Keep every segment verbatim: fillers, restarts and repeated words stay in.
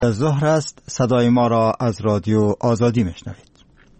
ظهر است. صدای ما را از رادیو آزادی میشنوید.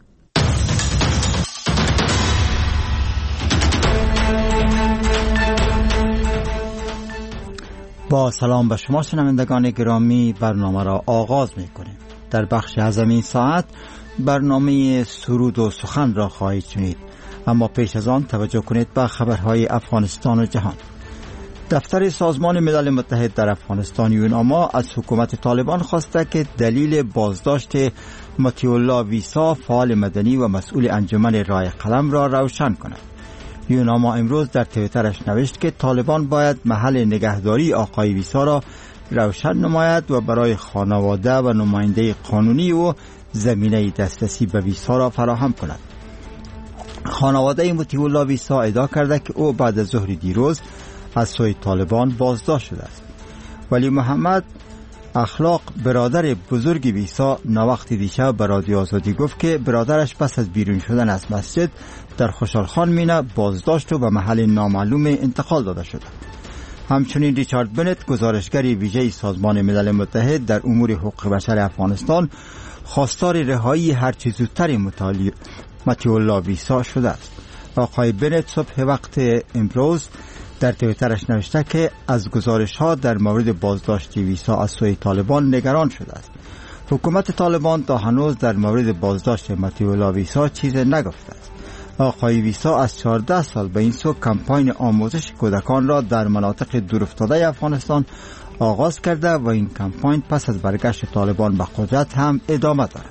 با سلام به شما شنوندگان گرامی، برنامه را آغاز میکنیم. در بخش اعظم این ساعت برنامه سرود و سخن را خواهید شنید، اما پیش از آن توجه کنید به خبرهای افغانستان و جهان. دفتر سازمان ملل متحد در افغانستان یوناما از حکومت طالبان خواسته که دلیل بازداشت مطیع الله ویسا، فعال مدنی و مسئول انجمن رای قلم را روشن کند. یوناما امروز در توییترش نوشت که طالبان باید محل نگهداری آقای ویسا را روشن نماید و برای خانواده و نماینده قانونی و زمینه دسترسی به ویسا را فراهم کند. خانواده مطیع الله ویسا ادعا کرده که او بعد از ظهر دیروز از سوی طالبان بازداشت شده است. ولی محمد اخلاق، برادر بزرگ ویسا، ناوقت دیشب به رادیو آزادی گفت که برادرش پس از بیرون شدن از مسجد در خوشحالخان مینه بازداشت و به محل نامعلوم انتقال داده شده. همچنین ریچارد بنت، گزارشگر ویژه سازمان ملل متحد در امور حقوق بشر افغانستان، خواستار رهایی هرچه زودتر مطیع الله ویسا شده است. آقای بنت صبح وقت امروز در توییترش نوشته که از گزارش‌ها در مورد بازداشت ویسا از سوی طالبان نگران شده است. حکومت طالبان تا هنوز در مورد بازداشت مطیع الله ویسا چیزی نگفته است. آقای ویسا از چهارده سال به این سو کمپاین آموزش کودکان را در مناطق دورافتاده افغانستان آغاز کرده و این کمپاین پس از برگشت طالبان به قدرت هم ادامه دارد.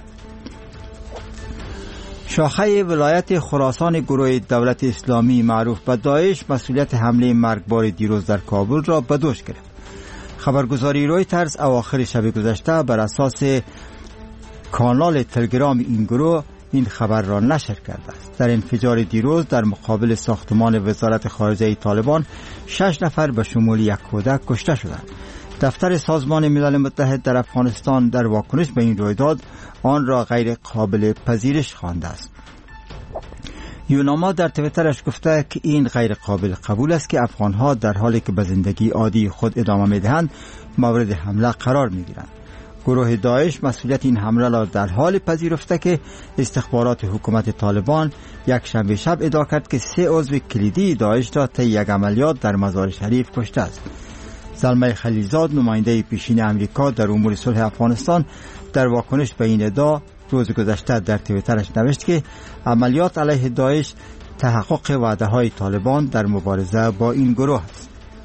شاخه ولایت خراسان گروه دولت اسلامی معروف به داعش مسئولیت حمله مرگبار دیروز در کابل را به دوش گرفت. خبرگزاری رویترز اواخر شب گذشته بر اساس کانال تلگرام این گروه این خبر را نشر کرده است. در انفجار دیروز در مقابل ساختمان وزارت خارجه طالبان شش نفر به شمول یک کودک کشته شدند. دفتر سازمان ملل متحد در افغانستان در واکنش به این رویداد آن را غیر قابل پذیرش خوانده است. یوناما در توییترش گفته که این غیر قابل قبول است که افغانها در حالی که به زندگی عادی خود ادامه می‌دهند مورد حمله قرار می‌گیرند. گروه داعش مسئولیت این حمله را در حال پذیرفته که استخبارات حکومت طالبان یک شنبه شب ادعا کرد که سه عضو کلیدی داعش را طی یک عملیات در مزار شریف کشته است. زلمه خلیلزاد، نماینده پیشین امریکا در امور صلح افغانستان، در واکنش به این ادعا روز گذشته در توییترش نوشت که عملیات علیه داعش تحقق وعده‌های طالبان در مبارزه با این گروه است.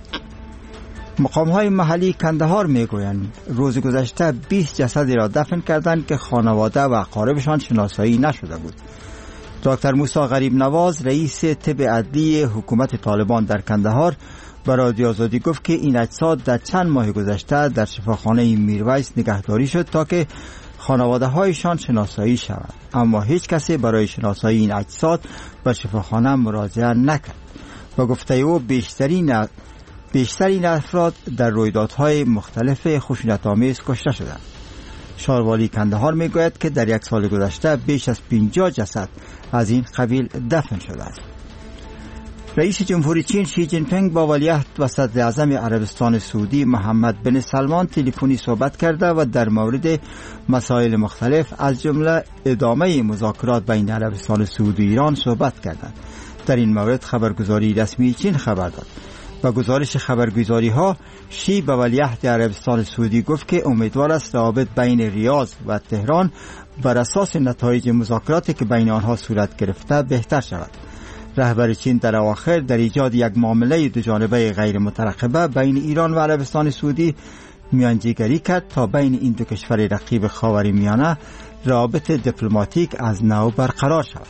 مقام‌های محلی کندهار میگویند روز گذشته بیست جسدی را دفن کردند که خانواده و اقاربشان شناسایی نشده بود. دکتر موسی غریب نواز، رئیس طب عدلی حکومت طالبان در کندهار، به رادیو آزادی گفت که این اجساد در چند ماه گذشته در شفاخانه میرویس نگهداری شد تا که خانواده هایشان شناسایی شوند، اما هیچ کسی برای شناسایی این اجساد به شفاخانه مراجعه نکرد. و گفته او بیشترین بیشترین افراد در رویدادهای مختلف خشونت‌آمیز کشته شدند. شاروالی کندهار میگوید که در یک سال گذشته بیش از پنجاه جسد از این قبیل دفن شده است. رئیس جمهوری چین شی جین پینگ با ولیعهد و صدر اعظم عربستان سعودی محمد بن سلمان تلفنی صحبت کرده و در مورد مسائل مختلف از جمله ادامه مذاکرات بین عربستان سعودی و ایران صحبت کردند. در این مورد خبرگزاری رسمی چین خبر داد. با گزارش خبرگزاری ها، شی به ولیعهد عربستان سعودی گفت که امیدوار است روابط بین ریاض و تهران بر اساس نتایج مذاکراتی که بین آنها صورت گرفته بهتر شود. رهبر چین در اواخر در ایجاد یک معامله دوجانبه غیر مترقبه بین ایران و عربستان سعودی میانجیگری کرد تا بین این دو کشور رقیب خاورمیانه روابط دیپلماتیک از نو برقرار شود.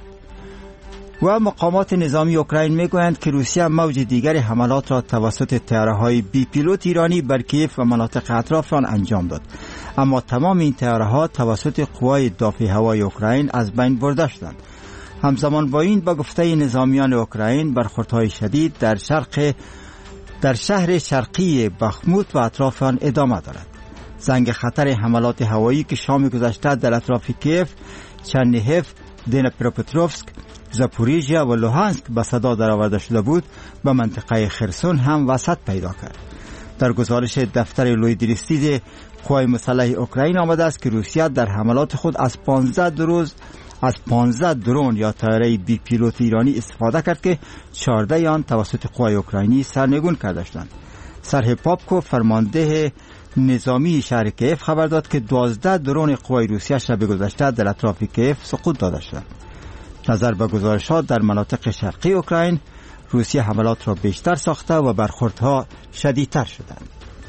و مقامات نظامی اوکراین میگویند که روسیه موج دیگر حملات را توسط طیاره‌های بی پیلوت ایرانی بر کیف و مناطق اطراف آن انجام داد، اما تمام این طیاره‌ها توسط قوای دفاع هوایی اوکراین از بین برده شدند. همزمان با این با گفته نظامیان اوکراین برخوردهای شدید در شرق در شهر شرقی بخموت و اطراف آن ادامه دارد. زنگ خطر حملات هوایی که شام گذشته در اطراف کیف، چرنیهف، دنیپروپتروفسک، زاپوریژیا و لوهانسک به صدا درآورده شده بود، به منطقه خرسون هم وسعت پیدا کرد. در گزارش دفتر لوی دریستید قوای مسلح اوکراین آمده است که روسیه در حملات خود از پانزده دروز از پانزده درون یا طیاره بی پیلوت ایرانی استفاده کرد که چهارده آن توسط قوای اوکراینی سرنگون کرده شدند. سرهی پاپکو فرمانده نظامی شهر کیف خبر داد که دوازده درون قوای روسیه شب گذشته در اطراف کیف سقوط داده شدند. نظر به گزارشات در مناطق شرقی اوکراین، روسیه حملات را بیشتر ساخته و برخوردها شدیدتر شدند.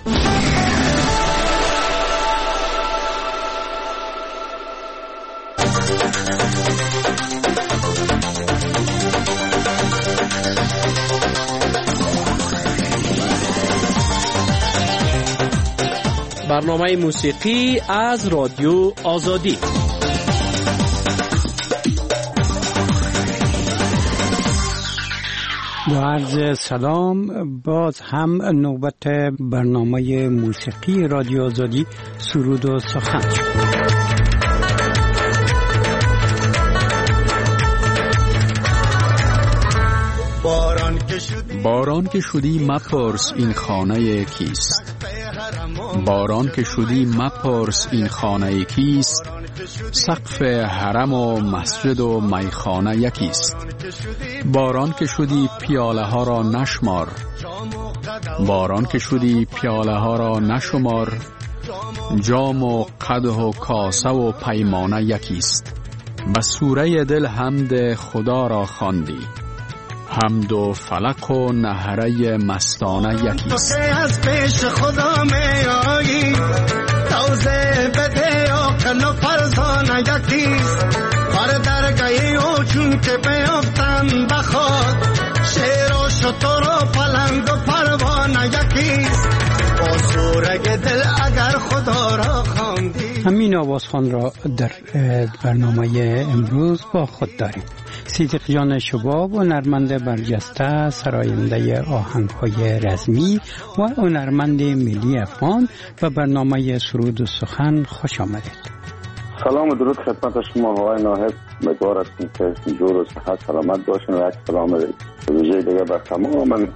برنامه موسیقی از رادیو آزادی. با عرض سلام، باز هم نوبت برنامه موسیقی رادیو آزادی سرود و سخن شد. باران که شدی مپرس این خانه کیست، باران که شدی مپرس این خانه کیست، سقف حرم و مسجد و میخانه یکیست. باران که شدی پیاله ها را نشمار، باران که شدی پیاله ها را نشمار، جام و قدح و کاسه و پیمانه یکیست. به سوره دل حمد خدا را خواندی، حمد و فلک و نهره مستانه یکیست. تو که از پیش خدا می آیی، توزه بده آقل و فرزانه یکیست. بر درگاهی او چون که بیافتن بخواد، شیر و شتر و پلنگ و پروانه یکیست. با سورگ دل اگر خدا را خواندی. همین آوازخوان را در برنامه امروز با خود داریم. صدیق جان شباب و هنرمند برجسته سراینده آهنگ‌های رزمی و هنرمند ملی افغان و برنامه سرود و سخن خوش آمدید. سلام و درود خدمت شما آقای ناهد. امیدوار هستم که جور و صحت سلامت باشین و یک سلام ویژه دیگه بر تمام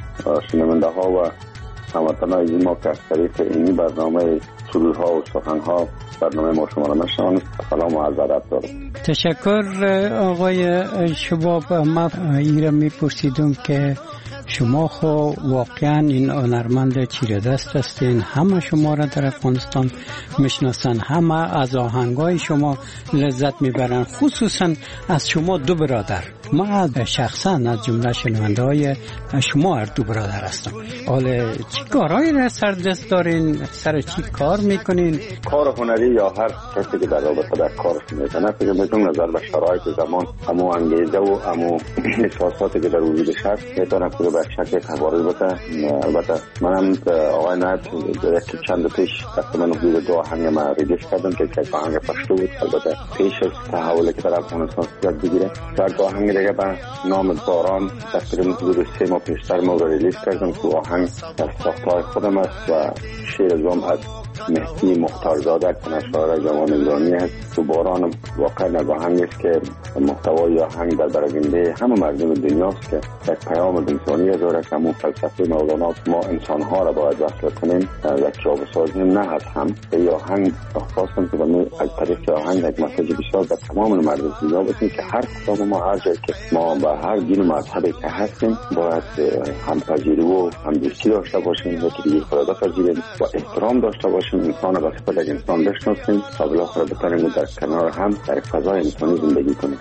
شنونده ها و هموطنان عزیز ما که از طریق این برنامه سرودها و سخنها برنامه ما شما را میشنوند سلام و عرض ادب دارم. تشکر آقای شباب. ما ایره میپرسیدم که شما خو واقعا این هنرمند چیره دست هستین، همه شما را در افغانستان میشناسن، همه از آهنگای شما لذت میبرن، خصوصا از شما دو برادر. ما شخصا از جمله شنونده های شما هر دو برادر هستم. حالا چی کارهایی را سر دست دارین؟ سر چی کار میکنین؟ کار هنری یا هر کسی که در رابطه در کارش میکنه فکر میکنم نظر به شرایط زمان همو انگیزه و همو احساساتی که در وجودش هست میتونم که به شکل تبارز بده. البته منم آقای نایب یکی چند پیش تقریبا حدود دو آهنگ ما ریلیز کردم که یک آهنگ پشتو بود. البته پیش از تحولی که در افغانستان صورت بگیره در آهنگ دیگه به نام باران تقریبا حدود سه ماه پیشتر ما رو ریلیز کردم که آهنگ از ساختهای خودم است و شعر زم از مهدی مختارزاده که نشار جوان ایرانی است. تو باران واقعا از آهنگ است که محتوای آهنگ در برآورده همه مردم دنیاست که یک پیام انسانی داره که همون فلسفه مولانا ما انسان ها را باید وصل کنیم یک جا بسازیم، نه از هم. به آهنگ خواستم که ما از طریق آهنگ یک مسیج بسیار به تمام مردم دنیا بدیم که هر کدام ما هر جایی که ما به هر دین و مذهبی که هستیم باید همپذیری و همدوستی داشته باشیم و که دیگه خدا پذیریم و احترام داشته باشیم، انسان را به صفت یک انسان بشناسیم تا بالاخره بتونیم در کنار هم در یک فضای انسانی زندگی کنیم.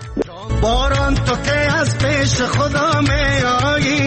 باران تو که از پیش خدا می آیی،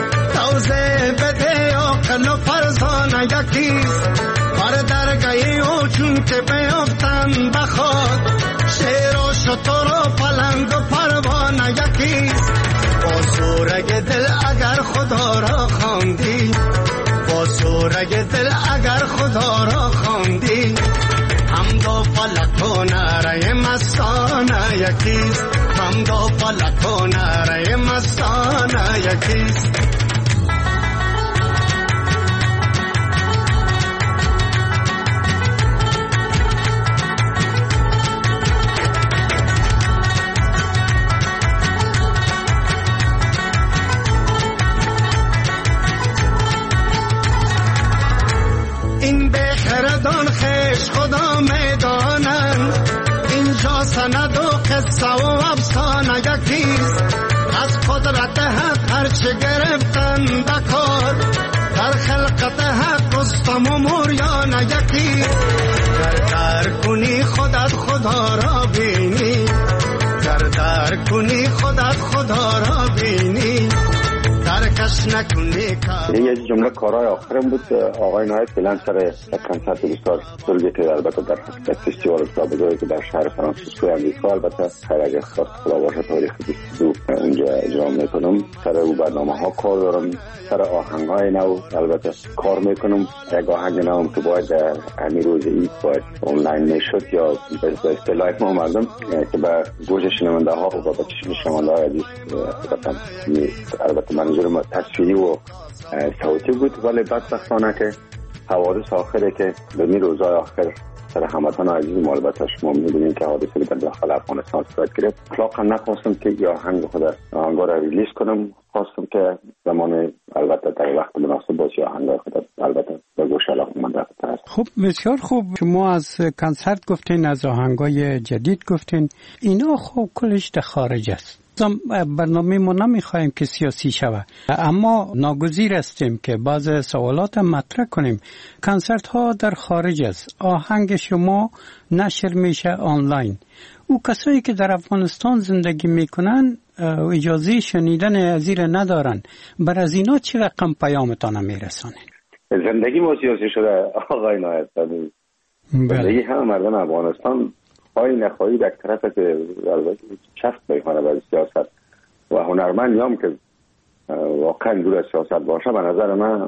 توزه بده آقل و فرزانه یکیست. بر درگاهی او چون که بیافتن بخواد، شیر و شتر و پلنگ و پروانه یکیست. با سورگ دل اگر خدا را خواندی، با سورگ دل اگر خدا را خواندی، حمد و فلک و نعره مستانه یکیست. حمد و فلک و نعره مستانه یکیست. این بخردان قصه و افسانه یکیست، از قدرت حق هرچه گرفتن بکار، در خلقت حق رستم و موریانه یکیست. گر در کنی خودت خدا را بینی، گر در کنی خودت خدا را بینی، درکش نکنی کار. این یه جمله کارهای آخرم بود. آقای نایب فعلا سر کنسرت بسیار بزرگی که البته در فستیوال بزرگی که در شهر فرانسیسکو امریکا، البته خیر اگه خواست خدا باشه تاریخ بیست و دو اونجا اجرا میکنم. سر او برنامه ها کار دارم، سر آهنگ های نو البته کار میکنم. یک آهنگ نو هم که باید همین روز عید باید آنلاین میشد یا به اصطلاح ما مردم که به گوش شنونده ها و به چشم شنونده های عزیز البته منظور ما تصویری و صوتی بود، ولی بدبختانه که حوادث آخره که به می روزای آخر سر هموطن عزیز ما البته شما می‌دونید که حادثه در داخل افغانستان صورت گرفت. اطلاقا نخواستم که یا آهنگ خود آهنگ را ریلیز کنم، خواستم که زمان البته در وقت مناسب باشه آهنگ خود البته به گوش علاقه‌مند است. خب بسیار خوب. شما از کنسرت گفتین، از آهنگای جدید گفتین، اینا خب کلش در خارج است. برنامه ما نمیخوایم که سیاسی شود، اما ناگزیر هستیم که بعض سوالات مطرح کنیم. کنسرت ها در خارج است، آهنگ شما نشر میشه آنلاین. او کسایی که در افغانستان زندگی میکنن اجازه شنیدن ازیر ندارن، بر از اینا چه رقم پیامتان میرسانه؟ زندگی ما سیاسی شده آقای نایب. زندگی همه مردم افغانستان خواهی نخواهی در طرف که چفت میکنه برای سیاست و هنرمندی هم که واقعا دور از سیاست باشه به نظر من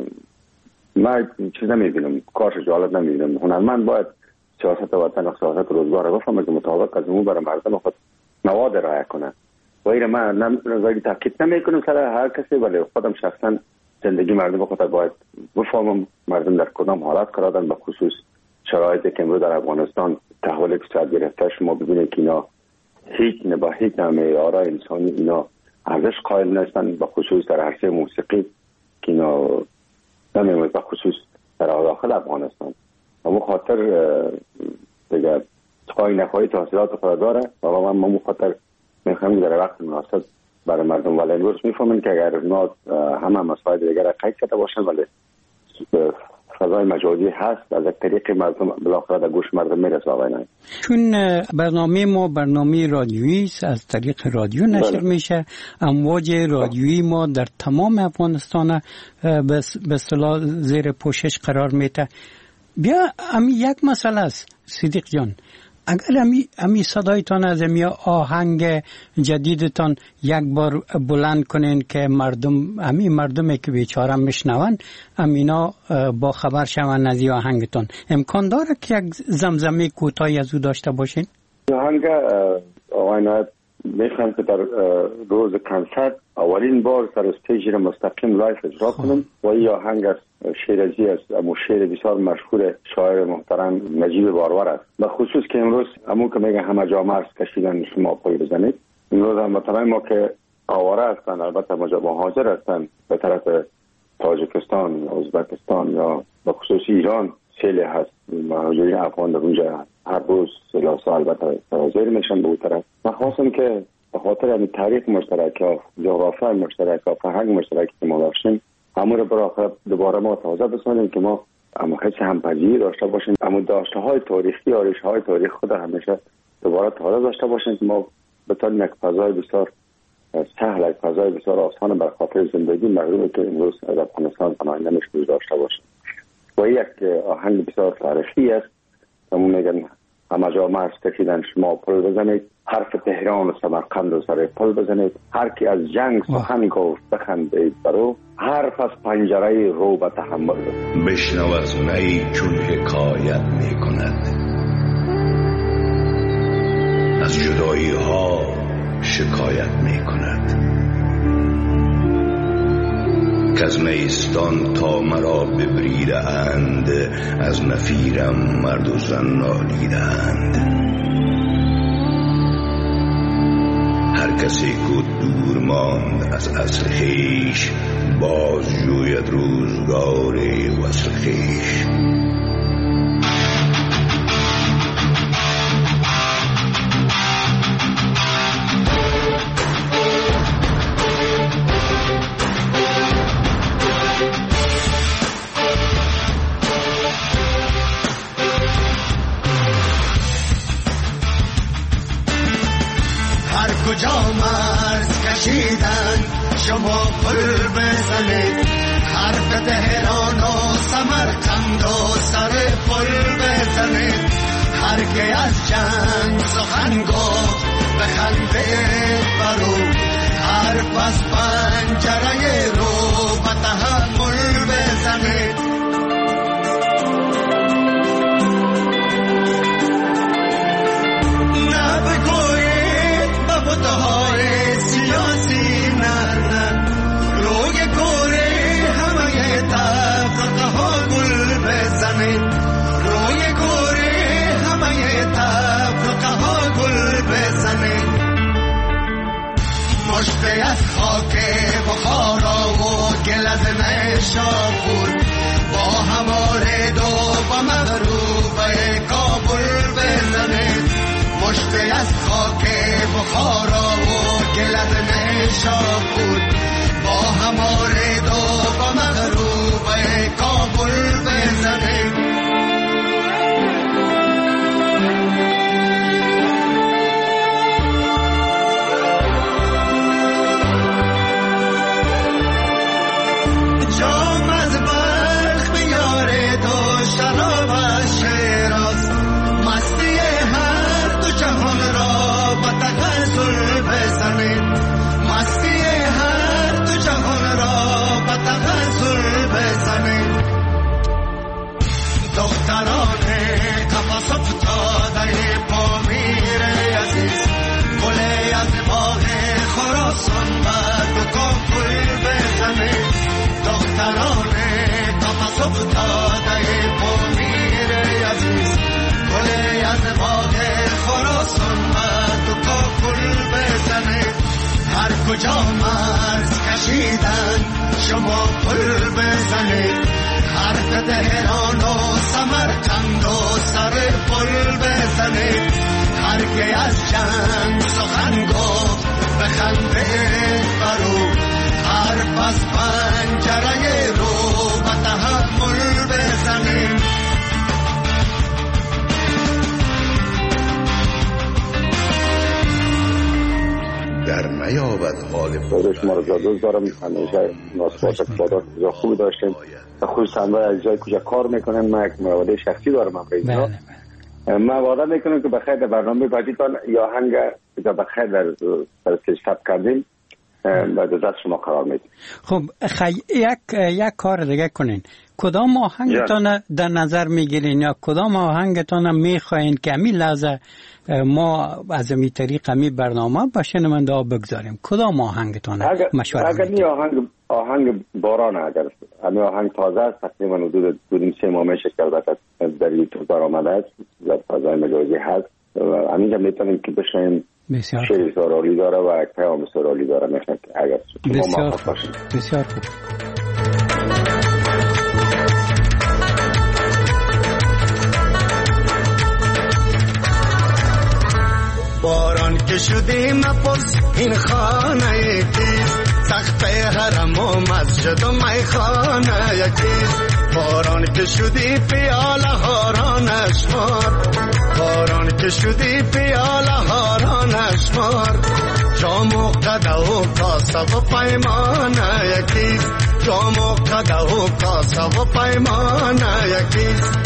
من چیز نمیبینم، کارش جالب نمیبینم. هنرمند باید سیاست وطن و سیاست روزگار رو بفهمه که مطابق از اون برای مردم خود مواد رعایت کنه. و این من نمیدونم تاکید نمیکنم سر هر کسی، ولی خودم شخصا زندگی مردم خود باید بفهمم مردم در کدام حالت قرار دارن، به خصوص شرایطی که امروز در افغانستان تحول اقتصادی گرفته. شما ببینید که اینا هیچ نه با هیچ معیار انسانی اینا ارزش قائل نیستن، به خصوص در عرصه موسیقی که اینا نمی‌مونه، به خصوص در داخل افغانستان. اما خاطر دیگه خواهی نخواهی تحصیلات خود داره و من مو خاطر میخوام در وقت مناسب برای مردم، ولی امروز میفهمین که اگر اونا همه مسائل دیگر قید کرده باشن ولی فضای مجازی هست، از یک طریق مردم بالاخره در گوش مردم میرسه. آقای نایب چون برنامه ما برنامه رادیویی است، از طریق رادیو نشر بله. میشه. امواج رادیویی ما در تمام افغانستان به اصطلاح زیر پوشش قرار میده. بیا امی یک مسئله است صدیق جان، اگر امی, امی صدایتان از امی آهنگ جدیدتان یک بار بلند کنین که مردم امی مردمی که بیچاره میشنون امینا با خبر شون از آهنگتان، امکان داره که یک زمزمه کوتاهی از او داشته باشین؟ آهنگ آقای نایب میخوام که در روز کنسرت اولین بار سر استیج را مستقیم لایف اجرا کنم و این آهنگ از شیرازی است، امو شعر بسیار مشهور شاعر محترم نجیب بارور است. به خصوص که امروز امو که میگه همه جا مرز کشیدن شما پای بزنید، امروز هم مثلا ما که آواره هستن، البته مهاجر هستن به طرف تاجیکستان، ازبکستان یا به خصوص ایران سیل هست، مهاجرین افغان در اونجا هر روز سلاسه البته حاضر میشن به اون طرف. من خواستم که به خاطر همین تاریخ مشترک ها، جغرافی مشترک ها، فرهنگ مشترکی که ما داشتیم، همون رو برای دوباره ما تازه بسازیم که ما اما حس همپذیری داشته باشیم، اما داشته های تاریخی، آرش های تاریخ خود همیشه دوباره تازه داشته باشیم که ما بتونیم یک فضای بسیار سهل، یک فضای بسیار آسان بر خاطر زندگی مردمی که امروز از افغانستان پناهنده میشه داشته باشیم. و یک آهنگ بسیار تاریخی است، همون میگن همه جا مرز کشیدن شما پل بزنید، حرف تهران و سمرقند و سر پل بزنید، هر کی از جنگ سخن گفت بخندید برو، حرف از پنجره رو به تحمل بشنو از می چون حکایت می کند، از جدایی ها شکایت می کند، که از میستان تا مرا ببریده اند، از نفیرم مرد و زن نالیده اند. هر کسی که دور ماند از اصل خویش، باز جوید روزگار وصل خویش. کجا مرز کشیدن شما پل بزنید، حرف تهران و سمرقند و سر پل بزنید. هر که از جنگ سخن گفت بخندید برو، حرف از پنجره رو به تحمل بزنید. نه بگویید به بودهای سیاسی، نه نه روی کوره همه تفرقه ها گل بزنید، روی کوره همه تفرقه ها گل بزنید. مشتی از خاک بخارا و گل از نیشابور با هماره دو با مغروبه کابل بزنید. مشتی از خاک بخارا و گل از نیشابور با هماره دو با مغروبه کابل بزنید. جام از برخ بیاره دو شراب از شیراز، مستی هر دو جهان را با تغزل بزنید، مستی هر دو جهان را با تغزل بزنید. دختران قفص افتاده پامیر عزیز، گله از باغ خراسان و دو کاکل بزنید. دختران قفص افتاده پامیر عزیز، گله از باغ خراسان و دو کاکل بزنید. هر کجا مرز کشیدن شما پل بزنید، حرف تهران و سمرقند و سر پل بزنید. هر که از جنگ سخن گفت بخندید برو، حرف از پنجره رو به تحمل بزنید. در نیابد حال خود شما رو جادوز دارم. همیشه ناسپاس اقتصادات بزا خوبی داشتیم، خصوصا باید از جای کجا کار میکنن. من یک مواده شخصی دارم هم رئیسا، من وعده میکنم که بخیر در برنامه بعدیتان یا هنگ که بخیر در پرستش ثبت کردیم بعد از شما قرار میدیم. خب خی... یک یک کار دیگه کنین، کدام آهنگتان در نظر میگیرین یا کدام آهنگتان میخواین که امی لحظه ما از امی طریق امی برنامه با شنونده ها بگذاریم؟ کدام آهنگتان مشوره اگر نی آهنگ آهنگ باران، اگر امی آهنگ تازه است، تقریبا حدود دو سه ماه میشه که البته در یوتیوب برآمده است، در فضای مجازی هست. همینجا میتونیم که بشنیم. شعر سرالی داره و یک پیام سرالی داره. میخوایم که اگر بسیار خوب، بسیار خوب. باران که شدی مپرس این خانه یکیست، سقف حرم و مسجد و میخانه یکیست. باران که شدی پیاله هاران اشمار، باران که شدی پیاله هاران اشمار. جام و قده و کاسه و پیمانه یکیست، جام و قده و کاسه و پیمانه یکیست.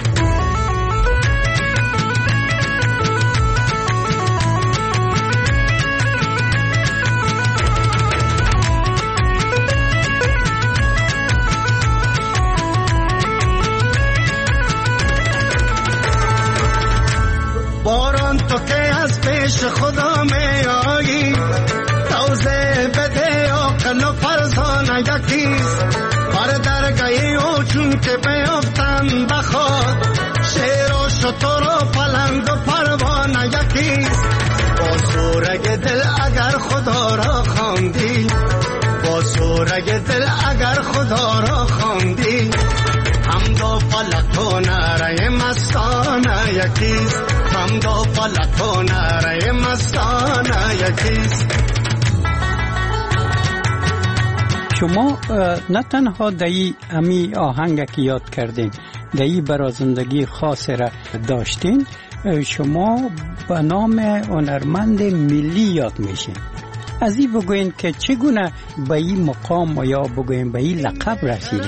باران تو که از پیش خدا می آیی، توزه بده عقل و فرزانه یکیست. بر درگاهی او چون که بیفتن بخواد، شیر و شتر و پلنگ و پروانه یکیست. با سورگ دل اگر خدا را خواندی، با سورگ دل اگر خدا را خواندی، هم دو فلک و نره مستانه یکیست، هم دو فلک و نره مستانه یکیست. شما نه تنها دایی امی آهنگ که یاد کردین دایی برای زندگی خاص را داشتین، شما به نام هنرمند ملی یاد میشین. از این بگوین که چگونه به این مقام یا بگوین به این لقب رسیده؟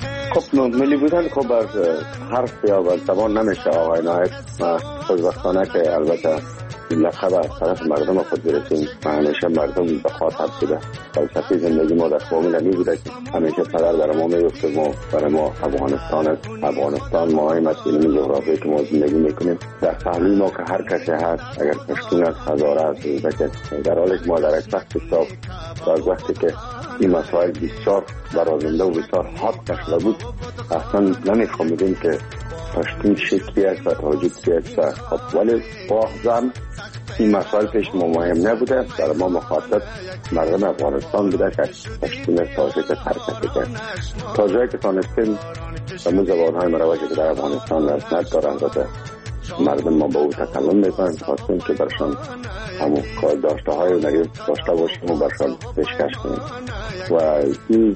خب ملی بودن خب از حرف یا از زبان نمیشه آقای نایب. خوشبختانه که البته لقب از طرف مردم خود برسیم و همیشه مردم به خاطر بوده. فلسفه زندگی ما در فامیل می بوده که همیشه پدر برای ما میگفت ما برای ما افغانستان است. افغانستان مهمت علمی جغرافی که ما زندگی میکنیم در پهلوی ما که هر کسی هست، اگر پشتون است، هزاره است، ازبک، در حالی که ما در یک وقت کتاب و از وقتی که این مسائل بسیار برازنده و بسیار حاد کشده بود اصلا نمیفهمیدیم که پشتون چی است و تاجیک چی است. خب ولی باهم این مسائل پیش ما مهم نبوده. برای ما مخاطب مردم افغانستان بوده که پشتون تاجیک حرکت کرد. تا جایی که تانستیم همون زبانهای مروجی که در افغانستان رسمیت دارند و مردم ما با او تکلم میکنن، خواستیم که برشان همون کار داشته های نگه داشته باشیم و برشان پیشکش کنیم و این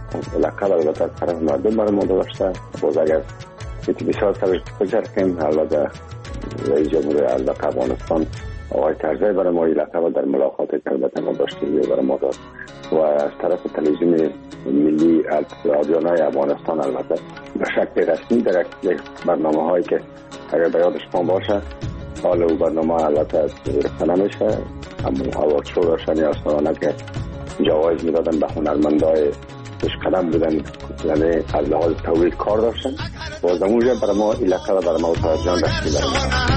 لقب البته از طرف مردم برای ما داشته. باز اگر بیتی بسیار سرش بجر کنیم البته رئیس جمهور البته افغانستان آقای کرزی برای ما این لقب در ملاقات که البته ما داشتیم برای ما داد و از طرف تلویزیون ملی رادیونای افغانستان البته به شکل رسمی در یک برنامه هایی که اگر به یاد شما باشه حال او برنامه البته گرفته نمیشه، همون اوارد شو داشتن یا سالانه که جوایز میدادن به هنرمندای پیشقدم بودن، یعنی از لحاظ تولید کار داشتن. باز اونجا برای ما این لقب برای ما طاهر جان رسمی برای ما.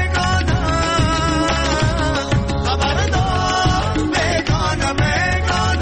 Gonna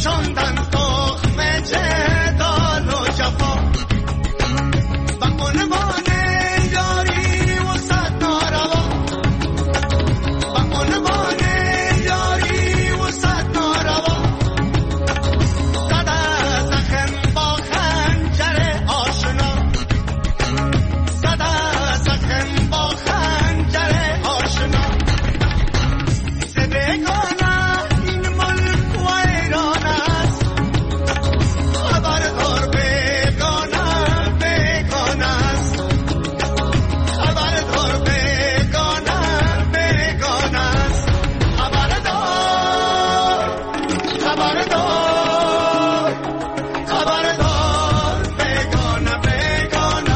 پوشاندن تخم جدال و جفا و عنوان یاری و صد ناروا و عنوان یاری و صد ناروا زده زخم با خنجر آشنا زده زخم با خنجر آشنا زبگانه این ملک و ایران است خبردار بگانه بگانه است خبردار بگانه بگانه است خبردار خبردار خبردار بگانه بگانه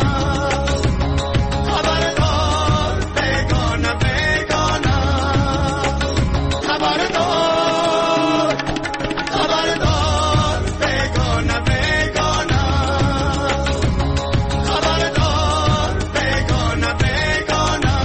خبردار بگانه بگانه خبردار خبردار بگانه بگانه خبردار بگانه بگانه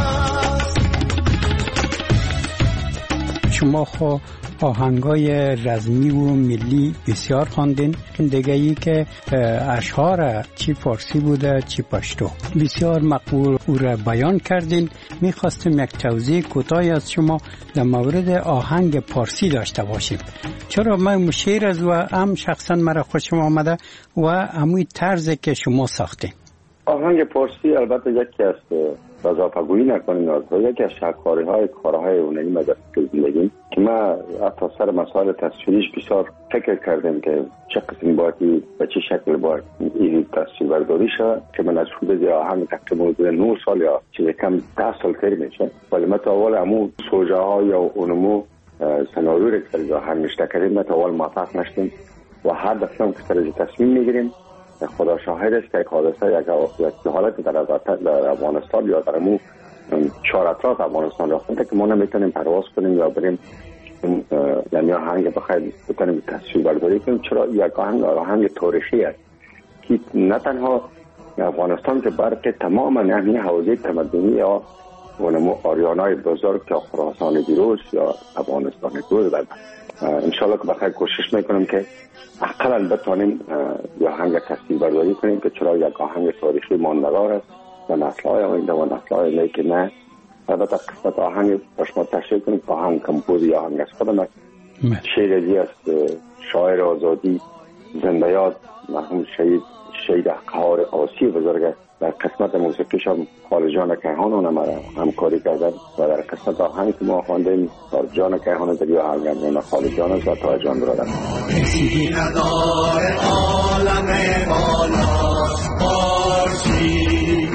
شما خو آهنگای رزمی و ملی بسیار خواندین. دیگه ای که اشعار چی فارسی بوده چی پشتو بسیار مقبول او را بیان کردین. میخواستیم یک توضیح کوتاهی از شما در مورد آهنگ پارسی داشته باشیم، چرا من شعر از و هم شخصا مرا خوشم آمده و همون طرزی که شما ساختین. آهنگ پارسی البته یکی از وظافه‌گویی نکنیم از یکی از شاهکاری‌های کارهای هنری مدرسه زندگی که ما حتی سر مسائل تصویریش بسیار فکر کردیم که چه قسم باید و چه شکل باید این تصویر برداری شد که من از حدود آهنگ تقریبا حدود نه سال یا چیز کم ده سال تر میشه، ولی ما تا اول همون سوژه ها یا اونمو سناریو رو که آهنگ نشته کردیم ما تا اول موفق نشدیم و هر دفعه که سر تصمیم میگیریم خدا شاهد است که یک حادثه یک حالت در در افغانستان یا در مو چهار اطراف افغانستان رخ میده که ما نمیتونیم پرواز کنیم یا بریم یعنی آهنگ بخواهیم بتونیم تصویر برداری کنیم، چرا یک آهنگ آهنگ تاریخی است که نه تنها افغانستان که بلکه تمام همین حوزه تمدنی یا اونمو آریانای بزرگ که خراسان دیروز یا افغانستان دیروز بعد انشالله که بخیر کوشش میکنم که اقلا بتونیم یا آهنگ تصویر برداری کنیم که چرا یک آهنگ تاریخی ماندگار است و نسل‌های آینده و نسل‌های نئی که نه. البته قسمت آهنگ شما تشریح کنیم آهنگ کمپوز یا آهنگ از خودم است. شعر ازی است شاعر آزادی زنده یاد مرحوم شهید شهید قهار آسی بزرگ در قسمت موسیقیش هم خالد جان کیهان اونم همکاری کردن و در قسمت آهنگی که ما خواندیم جان کیهان در یه آهنگ خالد جان است و تا جان برادر ندار عالم بالا پارسی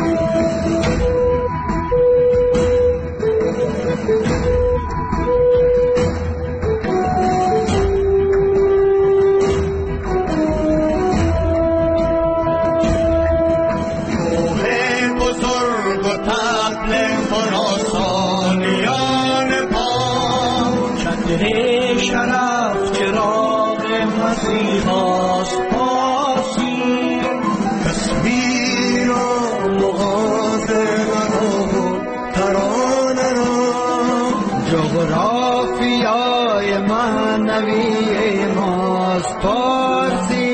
شرف چراغ مسیحاست پارسی تصویر و مغازه و ترانه را جغرافیای معنوی ماست پارسی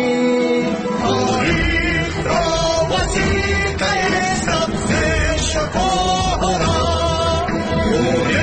تاریخ را وسیقه سبز شفاه را روی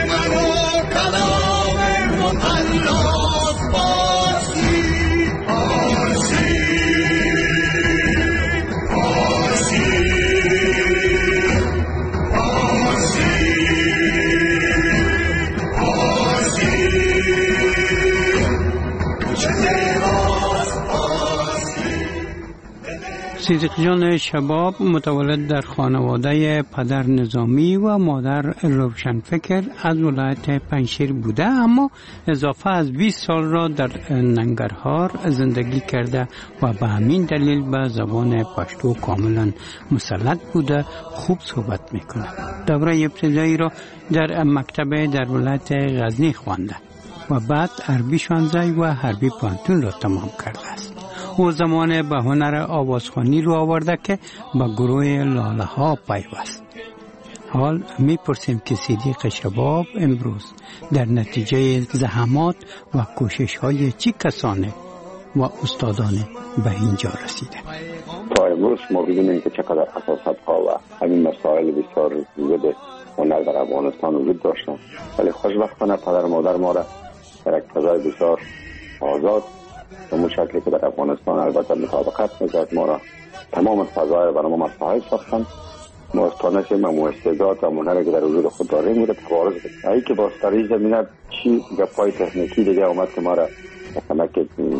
صدیق جان شباب متولد در خانواده پدر نظامی و مادر روشنفکر از ولایت پنجشیر بوده، اما اضافه از بیست سال را در ننگرهار زندگی کرده و به همین دلیل به زبان پشتو کاملا مسلط بوده، خوب صحبت میکنه. دوره ابتدایی را در مکتب در ولایت غزنی خوانده و بعد عربی شانزده و حربی پانتون را تمام کرده است. او زمان به هنر آوازخوانی رو آورده که با گروه لاله ها پیوست. حال میپرسیم که صدیق شباب امروز در نتیجه زحمات و کوشش های چی کسانه و استادانه به اینجا رسیده. تا امروز ما ببینیم که چقدر حساسیت ها و همین مسائل بسیار زیاد هنر در افغانستان وجود داشتن، ولی خوشبختانه پدر مادر ما را در یک فضای بسیار آزاد به مشکلی که در افغانستان البته مطابقت می‌کرد ما را تمام فضای برای ما مساعد ساختن. ما استانشیم و استعداد و هنری که در وجود خود داریم میره تبارز بدیم. ای که با استاری زمینه چی گپای تکنیکی دیگه اومد که ما را کمک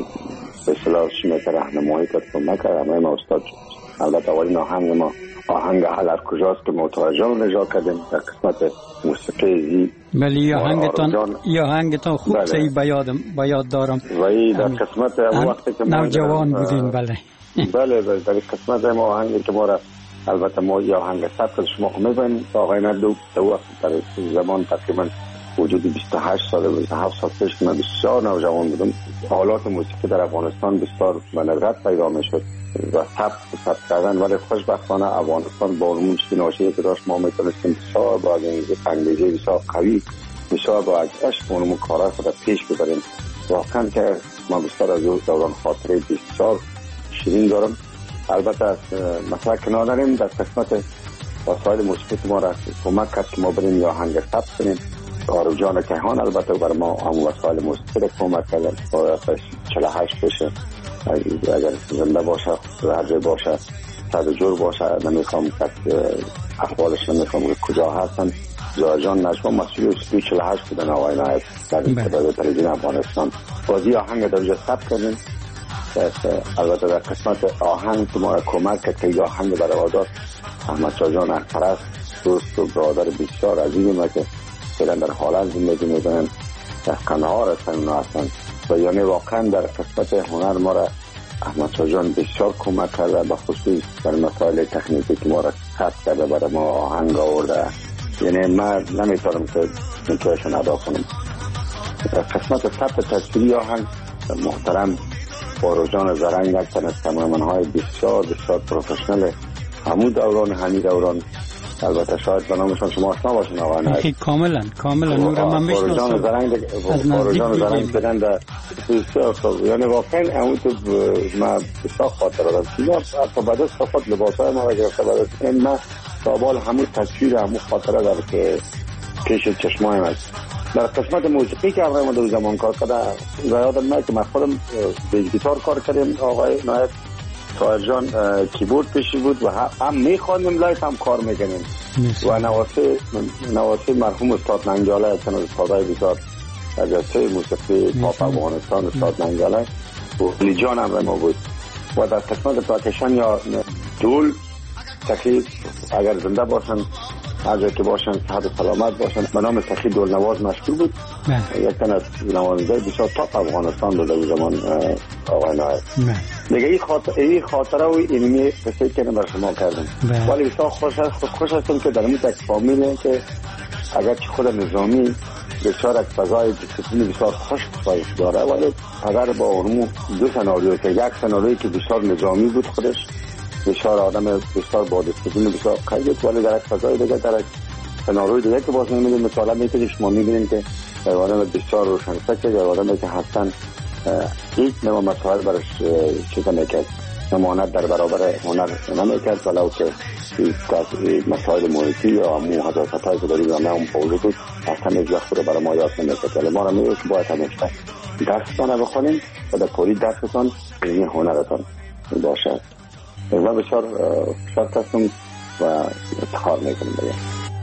به اصطلاح شمیت راهنمایی کرد کمک کرد. همه ما استاد شد. البته اولین آهنگ ما آهنگ هر کجاست که متوجه رو نجا کردیم در قسمت موسیقی زی. بله یا آهنگتان یا آهنگتان خوب بله. صحیح بیادم بیاد دارم ولی در قسمت وقتی که ما نوجوان بودین بله بله بله در قسمت ما آهنگی که ما را البته ما یا آهنگ ثبت شما خو می‌بینید آقای ندو تو وقت در زمان تقریبا وجود بیست و هشت سال و بیست و هفت سال پیش که من بسیار نوجوان بودم، حالات موسیقی در افغانستان بسیار به ندرت پیدا میشد و ثبت ثبت کردن، ولی خوشبختانه افغانستان با اون شناختی که داشت ما میتونستیم بسیار با این انگیزه بسیار قوی بسیار با عشق اون کارا خود پیش ببریم. واقعا که ما بسیار از دوران خاطره بسیار شیرین دارم. البته مثلا کنار داریم در قسمت وسایل موسیقی ما را کمک کرد که ما بریم یا آهنگ ثبت کنیم. کارو جان کیهان البته بر ما هم وسایل موسیقی را کمک کرد. چهل و هشت بشه اگر زنده باشه هر جای باشه صد جور باشه نمیخوام احوالش نمیخوام کجا هستن. جان نجوا مسئول استودیو چهل و هشت بودن آقای نایب در صدای تلویزیون افغانستان. بازی آهنگ در اونجا ثبت کردیم. البته در قسمت آهنگ که ما کمک کرد که یه آهنگ برای آداد احمد شاه جان اخترست دوست و برادر بسیار عزیزی ما که فعلا در حالت زندگی میکنن در قندهار هستن اونا هستن و یعنی واقعا در قسمت هنر ما را احمد شاه جان بسیار کمک کرده به خصوص در مسائل تکنیکی که ما را ثبت کرده برای ما آهنگ آورده. یعنی من نمیتونم که اینطورشون ادا کنم. در قسمت ثبت تصویری آهنگ محترم فاروجان زرنگ یک تن از کامرمن‌های بسیار بسیار پروفشنل همون دوران همین دوران البته شاید به نامشون شما آشنا باشین آقا نه کاملا کاملا نور من میشناسم فاروجان زرنگ فاروجان زرنگ بدن در بسیار یعنی واقعا همون تو ما بسیار خاطر دارم اینا حتی بعد از صفات لباسای ما گرفته بعد این ما سابال همون تصویر همون خاطره داره که پیش چشمای من. در قسمت موسیقی که آقای ما در زمان کار کرده و یادم میاد که من خودم بیس گیتار کار کردیم آقای نایب طاهر جان کیبورد پیشی بود و هم میخواندیم لایف هم کار میکنیم و نواسه نواسه مرحوم استاد ننگاله اصلا استادای بسیار در جلسه موسیقی پاپ افغانستان استاد ننگاله و علی جان هم ما بود و در قسمت پرکشن یا دول تقریب اگر زنده باشن هر جایی که باشن صحت و سلامت باشن به نام سخی دولنواز مشهور بود. یک تن از نوازنده بسیار تاپ افغانستان بود در زمان آقای نایب. دیگه این خاطره این خاطره و اینمی قصه که من شما کردم ولی بسیار خوش خوش هستم که در این یک فامیل که اگر که خود نظامی بسیار از فضای دیسیپلین بسیار خوش بسیار داره ولی اگر با اونمو دو سناریو که یک سناریویی که بسیار نظامی بود خودش بسیار آدم بسیار با دیسپلین بسیار قوی بود ولی در یک فضای دیگه در یک سناریوی دیگه که باز می‌بینید مثلا می‌تونید شما می‌بینید که در آدم بسیار روشنفکر در آدمی که هستن هیچ نوع مسائل برش چیز نمی‌کرد نمانت در برابر هنر نمی‌کرد ولو که مسائل محیطی یا مو حساسیت‌هایی که دارید نه اون پول بود اصلا هیچ وقت رو برای ما یاد نمی‌کرد ولی ما را می‌گه که باید همیشه درستان رو بخونیم و در پولی درستان این هنرتان باشد. و بسیار شرط هستم و افتخار میکنم بگم.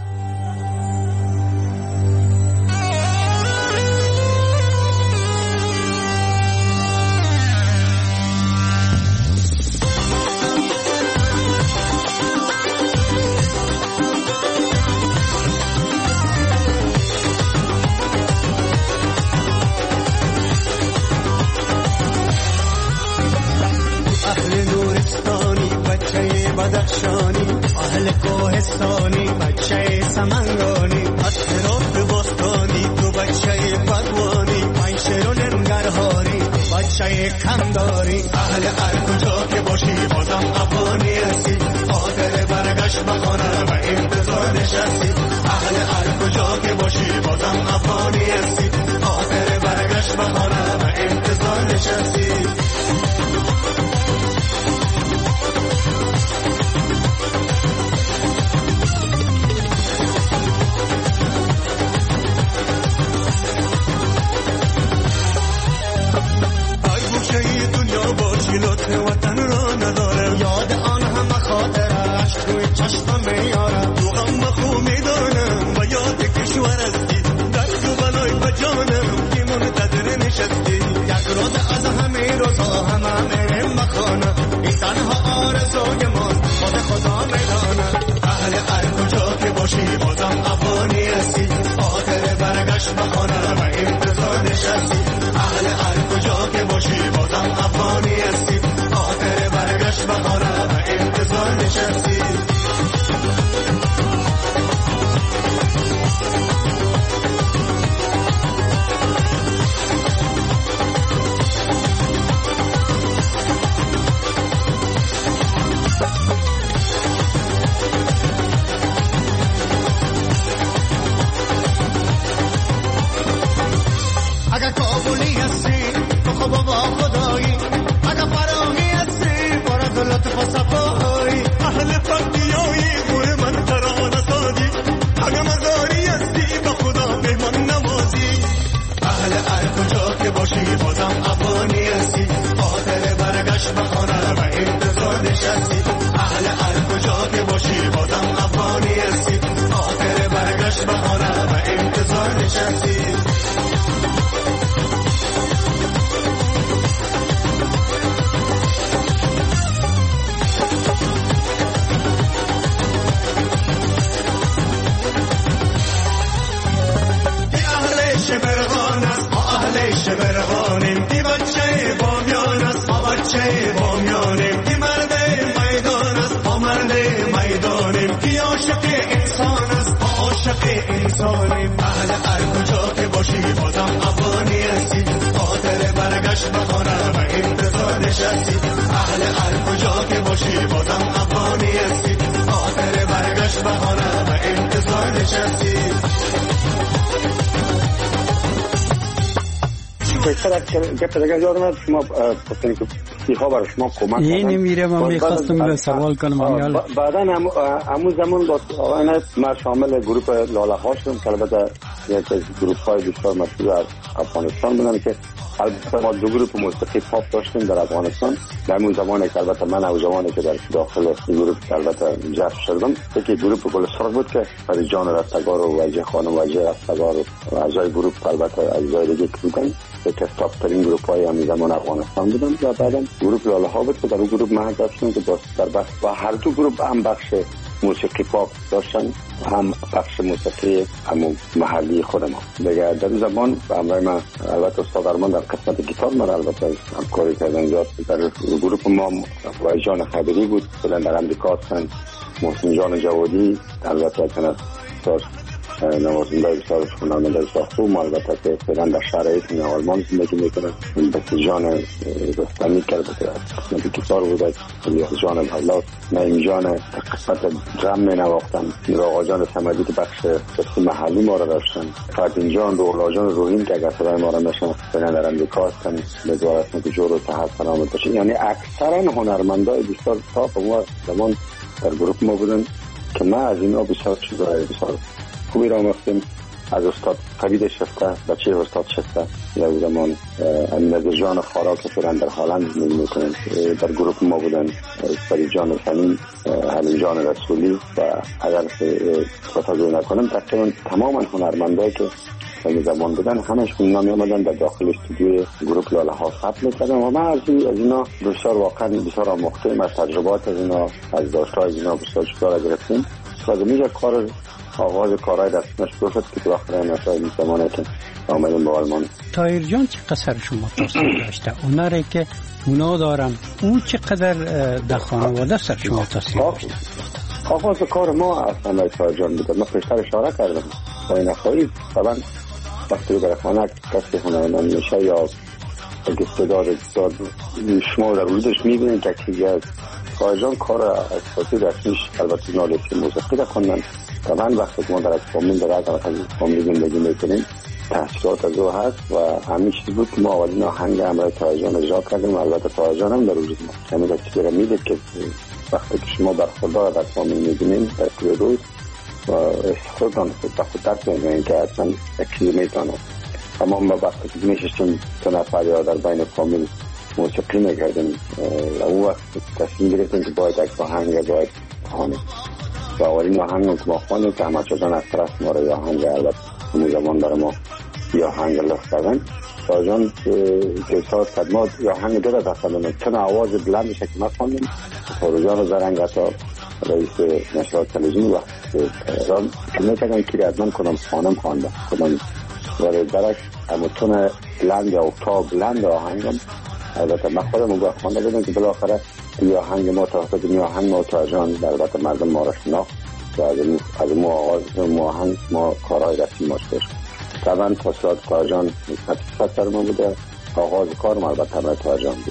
بدخشانی اهل کوهستانی بچه سمنگانی اطراف بستانی تو بچه بدوانی منشر و ننگرهاری بچه کمداری اهل هر کجا که باشی بازم افغانی هستی قادر برگشت بخانه و انتظار نشستی، اهل هر کجا که باشی بازم افغانی هستی، خاطر برگشت به خانه و انتظار نشستی. لطف وطن را نداره، یاد آن همه خاطرش توی چشمم میاره، تو غم خو میدانم و یاد کشور هستی، درد و بلای به جانم که منتظر نشستی. یک روز از همه روزها همه میرم بخانه، این تنها آرزوی من خود خدا میدانه. اهل هر کجا که باشی بازم افغانی هستی، خاطر برگشت به خانه و انتظار نشستی. اهل هر کجا که باشی بازم افغانی هستی، خاطر برگشت به خانه و انتظار نشستی. اگر کابلی هستی تو خوب با خدایی، اگر فرامی هستی برد لطف و صفایی، اهل فردیایی گوه من ترانه سازی، اگر مزاری هستی به خدا به من نوازی. اهل هر کجا که باشی بازم افغانی هستی، خاطر برگشت به خانه و انتظار نشستی. اهل هر کجا که باشی بازم افغانی هستی، خاطر برگشت به خانه و انتظار نشستی. شبرغانیم دی بچه بامیان است، ما بچه بامیانیم دی مرد میدان است، ما مرد میدانیم دی عاشق انسان است، ما عاشق انسانیم. اهل هر کجا که باشی بازم افغانی هستی، خاطر برگشت به خانه و انتظار نشستی. اهل هر کجا که باشی بازم افغانی هستی، خاطر برگشت به خانه و انتظار نشستی. بیشتر گپ دیگه یادم شما گفتین که سیها برای شما کمک این میره من میخواستم رو سوال کنم. بعدا همون زمان با آقایان من شامل گروپ لاله ها شدم که البته یک از گروپ های بسیار مشهور از افغانستان بودن که البته ما دو گروپ موسیقی پاپ داشتیم در افغانستان. در اون زمانی که البته من نوجوانی که در داخل این گروپ البته جذب شدم، یکی گروپ گل سرخ بود که برای جان رستگار و وجه خانم وجه رستگار و اعضای گروپ البته اعضای دیگه که بودن که تاپ ترین گروپ های همین زمان افغانستان بودن. و بعدا گروپ لاله ها بود که در اون گروپ من داشتم که در بخش با هر دو گروپ هم بخش موسیقی پاپ داشتن، هم بخش موسیقی همون محلی خود ما. دیگه در اون زمان همراه من البته استاد ارمان در قسمت گیتار من البته همکاری کردن زیاد. در گروپ ما وای جان خبری بود بودن در امریکا هستن، محسن جان جوادی البته کنه استاد نوازنده بسیار شنونده ساختو ما البته که فعلا در شرایط این آلمان زندگی میکنن. بسی جان رستمی کرده که قسمت گیتار بوده، الیاس جان الهلاس، نعیم جان قسمت درم می نواختن، آقا جان سمدی که بخش قسم محلی ما را داشتن، فردین جان روحلا جان روحیم که اگر صدای ما را میشن فعلا در امریکا هستن، بدوار اسم که جور و تحت سلامت باشه. یعنی اکثرا هنرمندای بسیار تاپ ما زمان در گروپ ما بودن که ما از اینا بسیار چیزای بسیار خوبی را مفتیم. از استاد فرید شفته، بچه استاد شفته یا زمان امین جان خارا که فیران در هالند زندگی میکنن در گروپ ما بودن، فرید جان فنی، حلیم جان رسولی و اگر خطاگوی نکنم تقریبا تماما هنرمندایی که در زمان بودن همشون نامی آمدن در داخل استودیوی گروپ لاله ها ثبت میکردن و ما از اینا بسیار واقعا بسیار آموختیم، از تجربات از اینا از داشتهای از اینا بسیار چیزا گرفتیم. از میگه کار آغاز کارهای دستش شد که تو آخر این زمانه که آمدیم با آلمان. طاهر جان چقدر شما تاثیر داشته؟ اوناره که اونا دارم او چقدر در خانواده سر شما تاثیر داشته؟ آغاز کار ما اصلا طاهر جان بوده. من پیشتر اشاره کردم با این اخوایی طبعا وقتی در خانه کسی هنرمند میشه یا اگه استعداد شما در وجودش میبینید که چیزی از خواهجان کار اساسی رسمیش البته نالوسی موسیقی را خوندن. طبعا وقتی که ما در فامیل در از فامیل زندگی میکنیم تحصیلات از او هست و همیشه بود که ما اولین آهنگ امرای خواهجان اجرا کردیم. البته خواهجان هم در وجود ما همین از چیزی را میدید که وقتی که شما برخوردار در فامیل میبینیم در طول روز و خودتان خود بخودت میبینیم که اصلا چیزی میتانم. اما ما وقتی که میشستیم سه نفر یا در بین فامیل موسیقی میکردیم و اون وقت تصمیم گرفتیم که باید یک آهنگ باید خوانیم و اولین آهنگ که ما خوانیم که احمد شاه جان از طرف ما را آهنگ البته اون زمان در ما یا آهنگ لخت کردن. شاه جان که ساز کرد ما یا آهنگ دو را دستم چون آواز بلندش که ما خوانیم فروزان و زرنگ حتی رئیس نشرات تلویزیون وقت که میتونم که ریاضمند کنم خانم خوانده کنم ولی درک اما تون بلند یا اکتاب بلند آهنگم البته من خودم اون خوانده بودم که بالاخره یا آهنگ ما تا دنیا آهنگ ما تا جان در البته مردم ما را شناخت و از مو از مو آغاز مو آهنگ ما کارهای رسمی ما شد. طبعا تاثیرات کارجان صد سر ما بوده. آغاز کار ما البته همراه کارجان بود.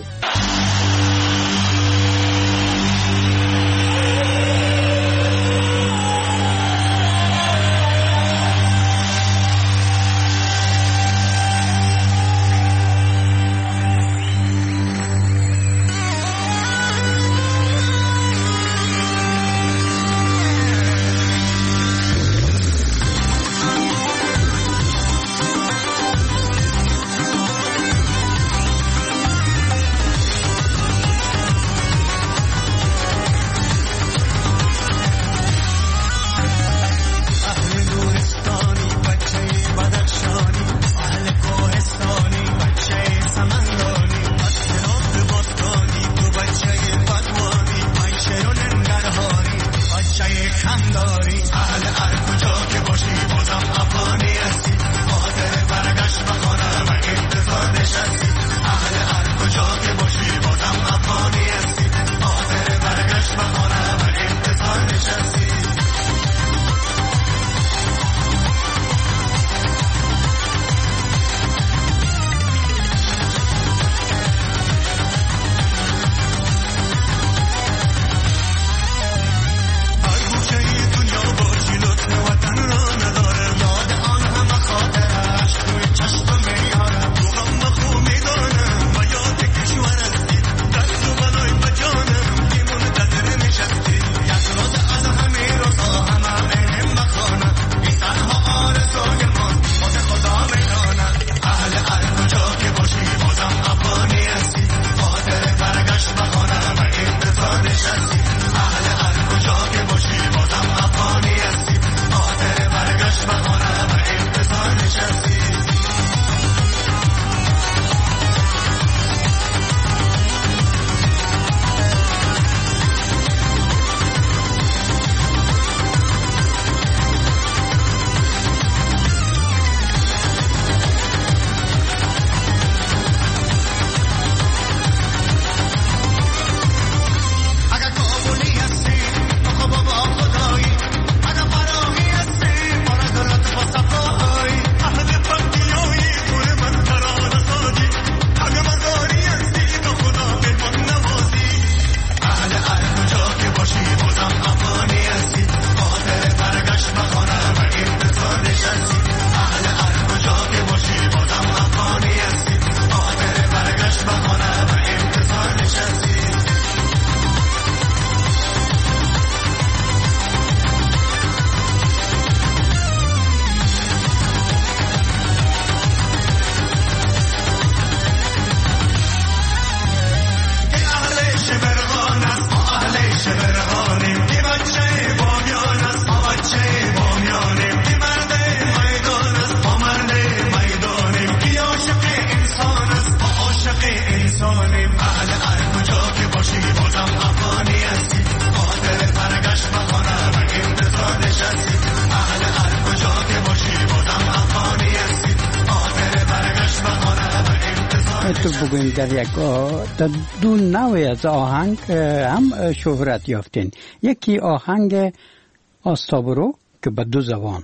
بگویم در یک در دو نوع از آهنگ هم شهرت یافتین. یکی آهنگ آستابرو که به دو زبان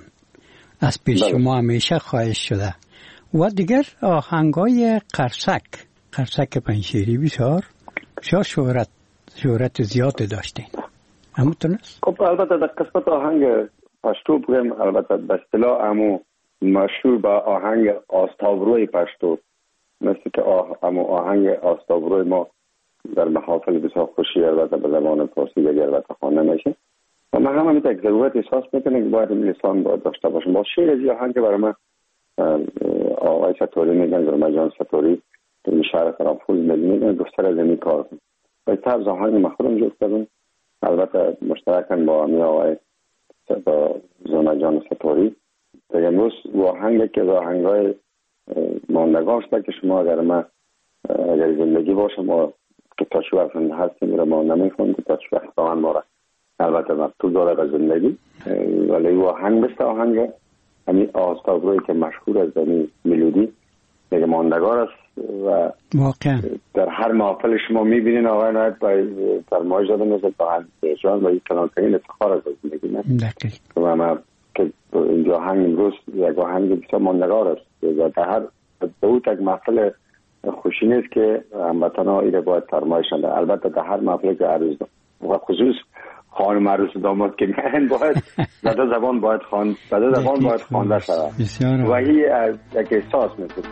از پیش شما همیشه خواهش شده و دیگر آهنگای قرصک قرصک پنشیری بسیار بسیار شهرت شهرت زیاد داشتین. همونطور است؟ خب البته در قسمت آهنگ پشتو بگم، البته به اصطلاح امو مشهور با آهنگ آستاوروی پشتو، مثل که آه امو آهنگ آستاوروی ما در محافل بسیار خوشی البته به زبان فارسی دیگر البته خوانده میشه و من هم همین یک ضرورت احساس میکنم که باید لسان باید داشته باشم. با شعر از این آهنگ برای من آقای ستوری میگن، گرمجان ستوری توی شهر فرانفول میگن دفتر از این کار کنم و طرز آهنگ من خودم جفت کردم، البته مشترکن با امی آقای با گرمجان ستوری. در امروز آهنگ که آهنگ های ماندگان شده که شما اگر من اگر زندگی باشم و که تا چه وقت هستیم رو ما نمیخونم که تا چه وقت آهنگ ما را البته مکتوب داره به زندگی، ولی او آهنگ بسته آهنگ همین آستاوروی که مشهور از این ملودی دیگه ماندگار است و واقعا در هر محفل شما میبینین آقای نایب با فرمایش داده مثل تا جان و یک کلانترین افتخار از زندگی نه دقیق و من که اینجا آهنگ امروز یک آهنگ بسیار ماندگار است و در هر دوت یک محفل خوشی نیست که هموطن‌ها ایره باید فرمایش کنند. البته در هر محفل که عروس و خصوص خانم عروس داماد که میان باید زده زبان باید خوان زده زبان باید خوانده شود و این یک احساس میشه.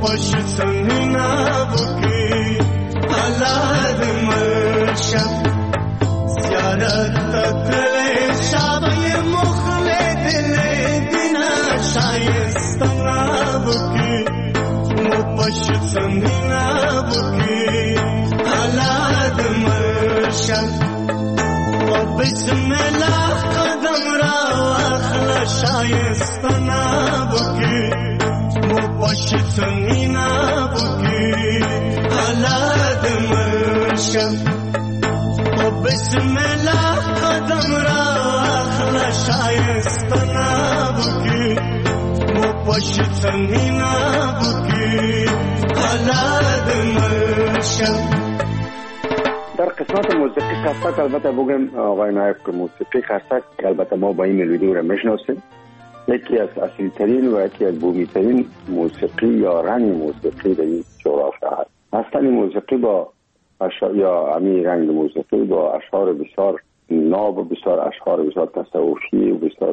باش سنگین بکی علاد مرشم زیارت تکل شبای مخل دل دینا شایستن بکی باش سنگین بکی علاد مرشم و بسم الله قدم را اخلا شایستن بکی باش سنگین بکی علاد مرشم و بسم الله قدم را اخلا شایستن بکی باش سنگین بکی علاد مرشم. در قسمت موسیقی خرسک البته بگم آقای نایب که موسیقی خرسک البته ما با این ملودی رو میشناسیم، یکی از اصلی ترین و یکی از بومی ترین موسیقی یا رنگ موسیقی در این جغرافیا هست. اصلا این موسیقی با اشعار یا امی رنگ موسیقی با اشعار بسیار ناب و بسیار اشعار بسیار تصوفی و بسیار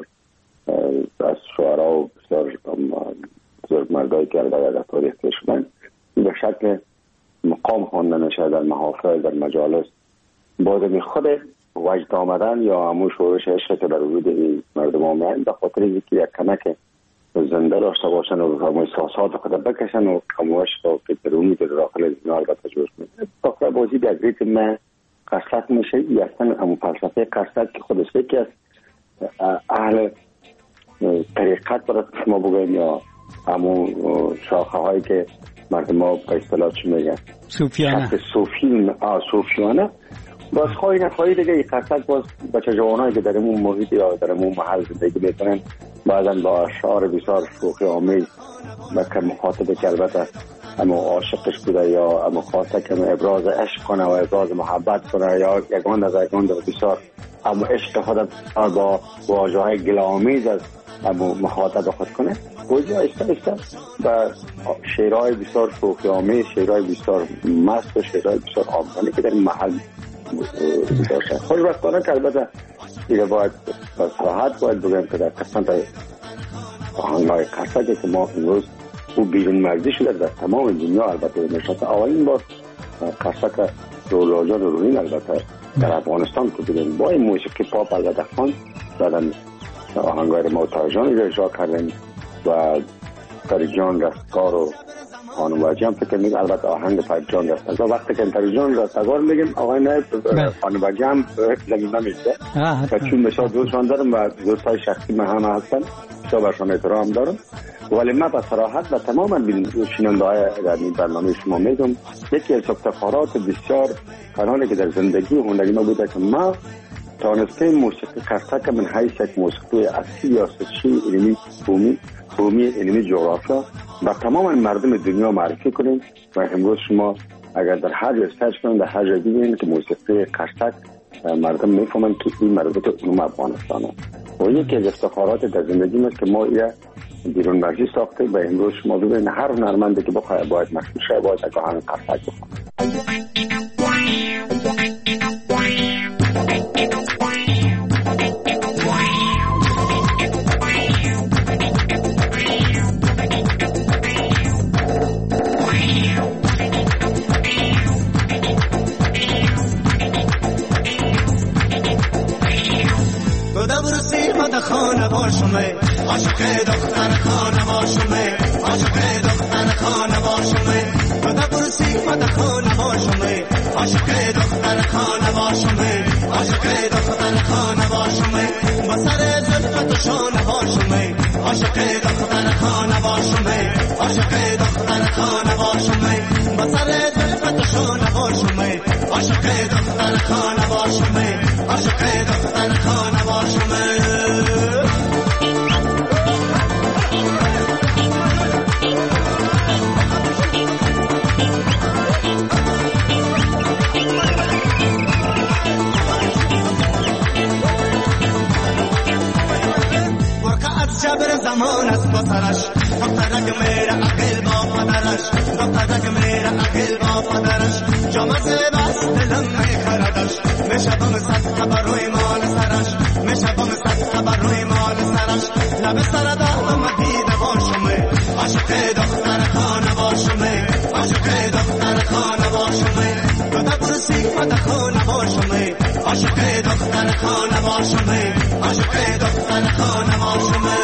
از شعرا و بسیار بزرگمردایی که در تاریخ شدن به شکل مقام خوانده نشه در محافل در مجالس بازم خود وجد آمدن یا همون شورش عشق که در وجود این مردم آمدن به خاطر اینکه یک کمک زنده داشته باشن و همون احساسات خود بکشن و کموش و پیترونی که داخل زنار البته جوش میده داخل بازی در ریتم من قصد میشه یا اصلا همون فلسفه قصد که خودش یکی از اهل طریقت برای ما بگویم یا همون شاخه هایی که مردم ها به اصطلاح چی میگن صوفیانه صوفی صوفیانه باز خواهی نخواهی دیگه این قصد باز بچه جوانایی که در اون محیط یا در اون محل زندگی میکنن بعضا با اشعار بسیار شوخی آمیز بکر مخاطبه که البته اما عاشقش بوده یا اما خواسته که ابراز عشق کنه و ابراز محبت کنه یا یکان از یکان در بسیار اما عشق خود با واژه های گلامیز از اما مخاطب خود کنه گویی ایسته ایسته و شعرهای بسیار شوخی آمیز شعرهای بسیار مست و شعرهای بسیار آمدانه که در این محل داشته. خوشبختانه که البته دیگه باید صراحت باید بگم که در قسمت آهنگهای قصدی که ما امروز او بیرون مرزی شده در تمام دنیا البته نشسته. اولین بار قصد رولاجان روحین البته در افغانستان که بودیم با این موسیقی پاپ البته خوان بعدن آهنگهای ما تاجان رو اجرا کردیم و ترجان رستگار و خانواجی هم فکر میگم البته آهنگ ترجان رستگار وقتی که ترجان رستگار میگیم آقای نایب خانواجی هم زمینه میشه و چون مثال دوستان دارم و دوستای شخصی من هم هستن بسیار برشان احترام دارم ولی من به صراحت و تماما شنونده های در این برنامه شما میگم یکی از افتخارات بسیار کانالی که در زندگی هنری ما بوده که ما تانسته موسیقی قصدک من حیث یک موسیقی اصلی یا سچی علمی بومی بومی علمی جغرافیا و تمام مردم دنیا معرفی کنیم و امروز شما اگر در هر جای سرچ کنید در هر جای ببینید که موسیقی قصدک مردم میفهمند که این مربوط علوم افغانستان است و یکی از افتخارات در زندگی است که ما ایره بیرون مرزی ساخته و امروز شما ببینید هر هنرمندی که بخواد باید مشهور شه باید یک آهنگ قصدک بخونه. خانه باشمه عاشق دختر خانه باشمه عاشق دختر خانه باشمه تو در پرسی مد خانه باشمه عاشق دختر خانه باشمه عاشق دختر خانه باشمه با سر زلفت شانه باشمه عاشق دختر خانه باشمه عاشق دختر خانه باشمه با سر زلفت شانه باشمه عاشق دختر خانه باشمه عاشق دختر خانه باشمه جبر زمان است با سرش دخترک میره عقل با پدرش دخترک میره عقل با پدرش جامعه بست دلم میخردش میشبم صد خبر روی مال سرش میشبم صد خبر روی مال سرش لب سر دارم دیده باشمه عاشق دختر خانه باش باشمه عاشق دختر خانه باشمه تو در پرسی و در خانه باشمه عاشق دختر خانه باشمه عاشق دختر خانه باشمه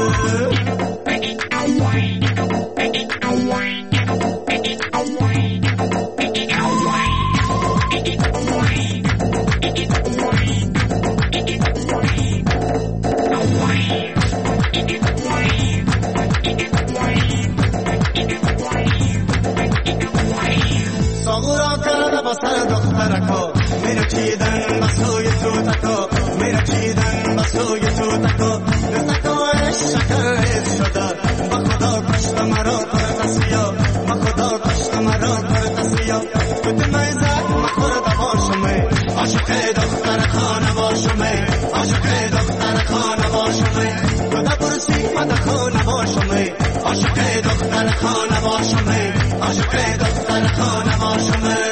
سر دخترکا میره چیدن بسوی سوتکا میره چیدن بسوی سوتکا دستکاش شکر شده با خدا کشت مرا پر دستیا با خدا کشت مرا پر دستیا کت میزد مخورده باشمه عاشق دختر خانه باشمه عاشق دختر خانه باشمه تو در پرسی و در خانه باشمه عاشق دختر خانه باشمه عاشق دختر خانه باشمه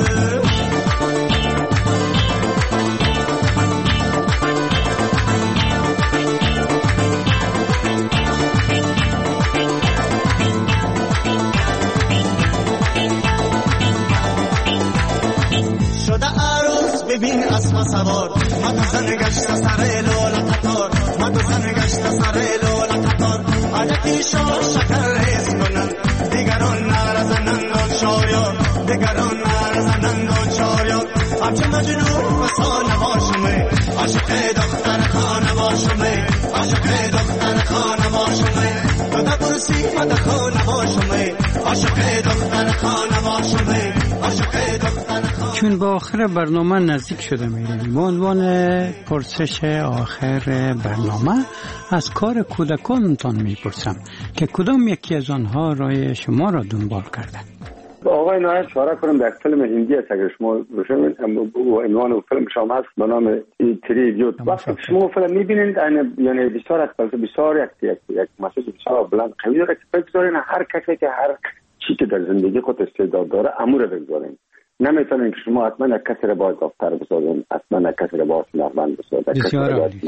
ببین اسم سوار ما تو زن گشت سر لولا قطار ما تو زن گشت سر لولا قطار آیتی شا شکر ریز کنن دیگران نرزنن و شایا دیگران نرزنن و شایا همچه مجنون بسانه باشمه عاشق دختر خانه باشمه عاشق دختر خانه باشمه تو در پرسی و در خانه باشمه عاشق دختر خانه باشمه عاشق دختر خانه. چون با آخر برنامه نزدیک شده میریم، به عنوان پرسش آخر برنامه از کار کودکانتان میپرسم که کدام یکی از آنها رای شما را دنبال کرده؟ آقای نایب اشاره کنم در فیلم هندی است، اگر شما بشنوید عنوان فیلم شما هست به نام تری ایدیوت. وقتی شما فیلم میبینید یعنی بسیار از بسیار یک یک یک مسیج بسیار بلند قوی داره که بگذارین هر کسی که هر چی که در زندگی خود استعداد داره امور بگذارین. نمیتونین که شما حتما یک کسی را باید دکتر بسازین، حتما یک کسی را باید هنرمند بسازین. بسیار عالی.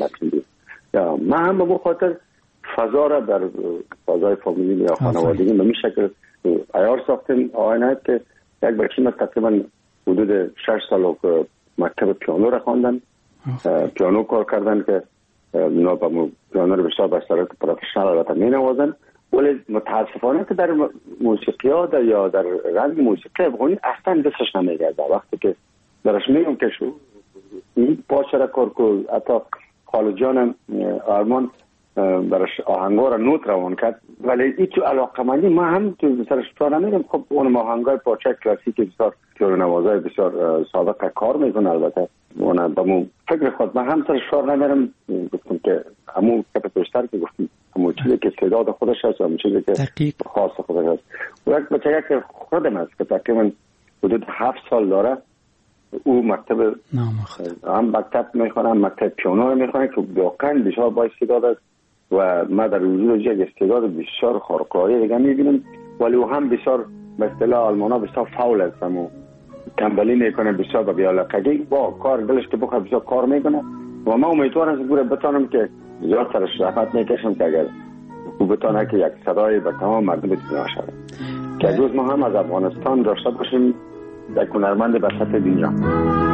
یا من هم به خاطر فضا را در فضای فامیلی یا خانوادگی به این شکل عیار ساختیم. آینه که یک بچه من تقریبا حدود شش سال که مکتب پیانو را خواندن، پیانو کار کردن که اونا با پیانو رو بسیار به صورت پروفشنال البته می نوازن، ولی متاسفانه که در موسیقی ها در یا در رنگ موسیقی افغانی اصلا دستش نمیگرده. وقتی که درش میگم که شو این پاچه را کار که حتی خالد جانم آرمان برش آهنگا را نوت روان کرد، ولی این تو علاقه مندی ما هم تو سرش تو نمیدم. خب اون آهنگای پاچه کلاسیک بسیار پیانو نوازای بسیار سابقه کار میکنه، البته اون بمو فکر خود من هم سرش شار نمیرم. گفتم که همون کپ بیشتر که گفتم همون چیزی که استعداد خودش هست و همون چیزی که خاص خودش هست. و یک بچه که خودم هست که تقریبا حدود هفت سال داره، او مکتب هم مکتب میخوانه هم مکتب پیانو رو میخوانه که واقعا بسیار با استعداد است و ما در وجود یک استعداد بسیار خارق‌العاده دیگه میبینیم، ولی او هم بسیار به اصطلاح آلمانا بسیار فاول است، همون تنبلی میکنه، بسیار به بی‌علاقگی با کار دلش که بخواد بسیار کار میکنه و ما امیدوارم که بتونم که زیاد سرش رحمت میکشم که اگر او بتونه که یک صدای به تمام مردم دنیا شود که روز ما هم از افغانستان داشته باشیم یک هنرمند به سطح دنیا.